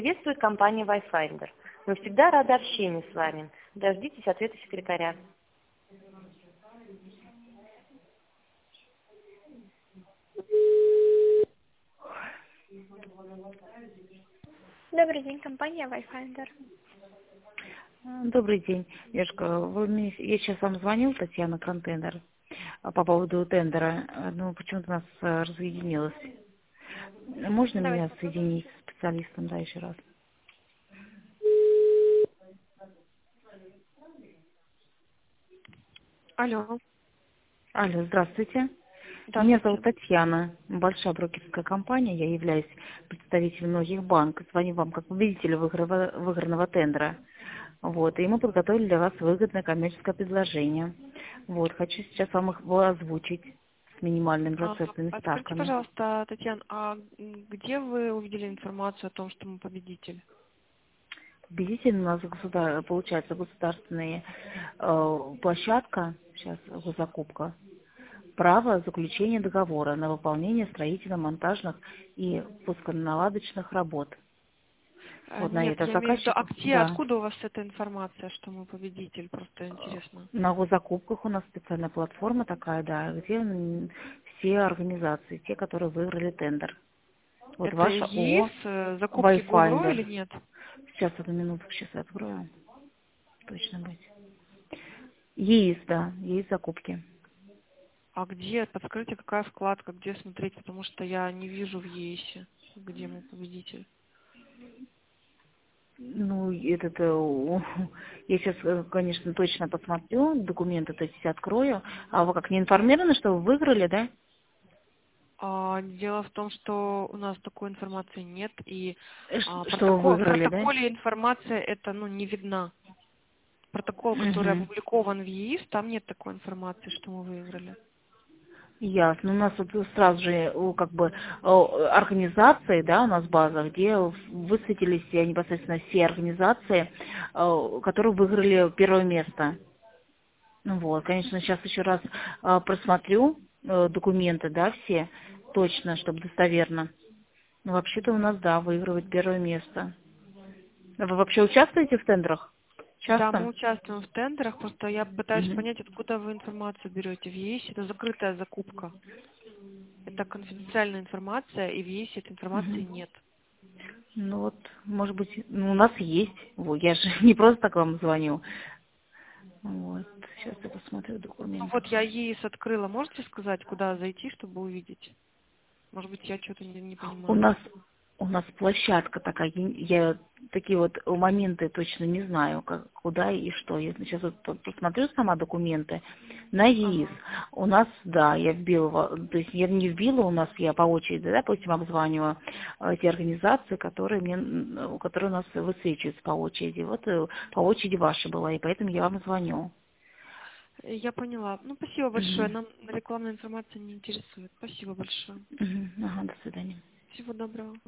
Приветствует компания Wi-Finder. Мы всегда рады общению с вами. Дождитесь ответа секретаря. Добрый день, компания Wi-Finder. Добрый день, Девушка. Я сейчас вам звонил, Татьяна Контейнер, по поводу тендера. Ну, почему-то нас разъединилось. Можно Давайте меня попробуем. соединить с специалистом, да, еще раз? Алло, Алло, здравствуйте. Меня зовут здравствуйте. Татьяна, большая брокерская компания, я являюсь представителем многих банков. Звоню вам как победителю выигранного тендера. Вот, и мы подготовили для вас выгодное коммерческое предложение. Вот, хочу сейчас вам его озвучить с минимальными процентными Скажите, ставками. пожалуйста, Татьяна, где вы увидели информацию о том, что мы победитель? Победитель у нас получается государственная площадка, сейчас госзакупка, право заключения договора на выполнение строительно-монтажных и пусконаладочных работ. Вот на Нет, это я имею в виду, заказчиков, да. откуда у вас эта информация, что мы победитель? Просто интересно. На госзакупках у нас специальная платформа такая, да, где все организации, те, которые выиграли тендер. Вот Это ваша ЕИС, ООО закупки ГУГРО Wi-Finder. или нет? Сейчас, одну минутку, сейчас я открою. Точно быть. Есть, да, есть закупки. А где? Подскажите, какая вкладка, где смотреть, потому что я не вижу в ЕИСе, где мы победитель. Ну, я сейчас, конечно, точно посмотрю, документы, то есть все открою. А вы как, не информированы, что вы выиграли, да? Дело в том, что у нас такой информации нет, и Что вы в выиграли, да? протоколе информация это не видна. Протокол, который Угу. опубликован в ЕИС, там нет такой информации, что мы выиграли. Ясно. У нас вот сразу же как бы организации, да, у нас база, где высветились непосредственно все организации, которые выиграли первое место. Ну вот, конечно, сейчас еще раз просмотрю документы, да, все точно, чтобы достоверно. Ну, вообще-то у нас, да, выигрывает первое место. А вы вообще участвуете в тендерах? Да, мы Часто? участвуем в тендерах, просто я пытаюсь Мгм. понять, откуда вы информацию берете. В ЕИС это закрытая закупка. Это конфиденциальная информация, и в ЕИС этой информации Мгм. нет. Ну вот, может быть, у нас есть. Вот, я же не просто так вам звоню. Вот, сейчас я посмотрю в Ну вот документах. я ЕИС открыла. Можете сказать, куда зайти, чтобы увидеть? Может быть, я что-то не У понимаю. нас у нас площадка такая, я такие вот моменты точно не знаю, куда и что. Я сейчас вот посмотрю сама документы на ЕИС. Ага. У нас, да, я вбила, то есть я не вбила, у нас я по очереди, да, допустим, обзваниваю те организации, которые у нас высвечиваются по очереди. Вот по очереди ваша была, и поэтому я вам звоню. Я поняла. Ну, спасибо большое. Мгм. Нам рекламная информация не интересует. Спасибо большое. Мгм. Ага, до свидания. Всего доброго.